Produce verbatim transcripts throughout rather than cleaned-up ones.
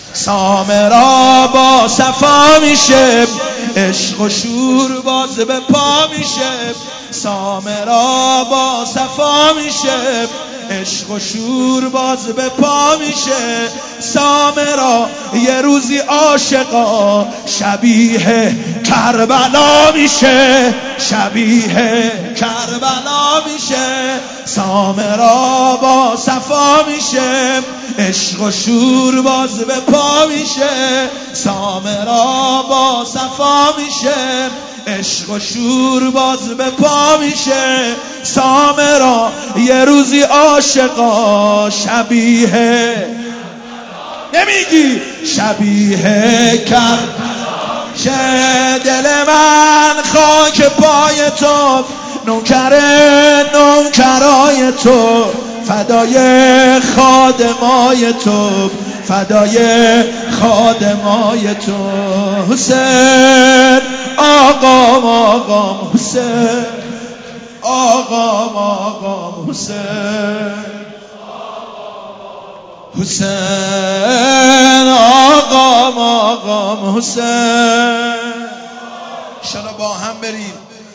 سامرا با صفا میشه، عشق و شور باز به پا میشه. سامرا با صفا میشه، عشق و شور باز به پا میشه. سامرا یه روزی عاشقا شبیه کربلا میشه، شبیه کربلا میشه. سامرا با صفا میشه، عشق و شور باز به پا میشه. سامرا با صفا میشه، عشق و شور باز به پا میشه. سامرا یه روزی عاشقا شبیه، نمیگی شبیه کربلا شه. دل من خاک پای تو، نوکر نوکرای تو، فدای خادمای تو، فدای خادمای تو. حسین آقام آقام حسین، آقام آقام حسین، حسین آقام آقام حسین. شما با هم بریم.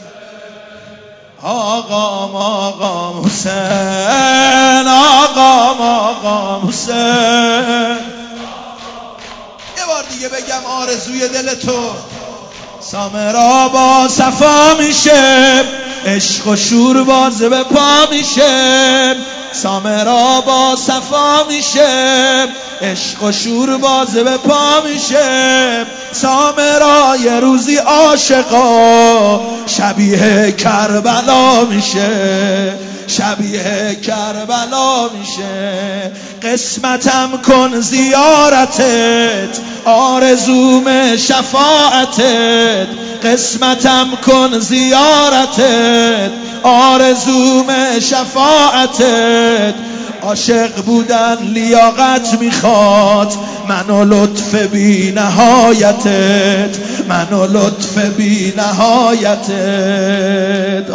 آقام آقام حسین، آقام آقام حسین. یه بار دیگه بگم آرزوی دل تو. سامرا با صفا میشه، عشق و شور باز به پا میشه. سامرا با صفا میشه، عشق و شور باز به پا میشه. سامرا یه روزی عاشقا شبیه کربلا میشه، شبیه کربلا میشه. قسمتم کن زیارتت، آرزوم شفاعتت. قسمتم کن زیارتت، آرزوم شفاعتت. عاشق بودن لیاقت میخواد، منو لطف بی نهایتت، منو لطف بی نهایتت.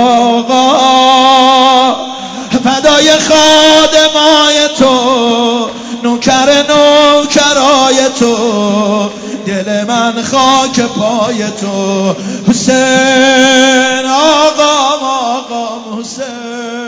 آقا فدای خادمای تو، نوکر نوکرای تو، دل من خاک پای تو. حسین آقام آقام حسین.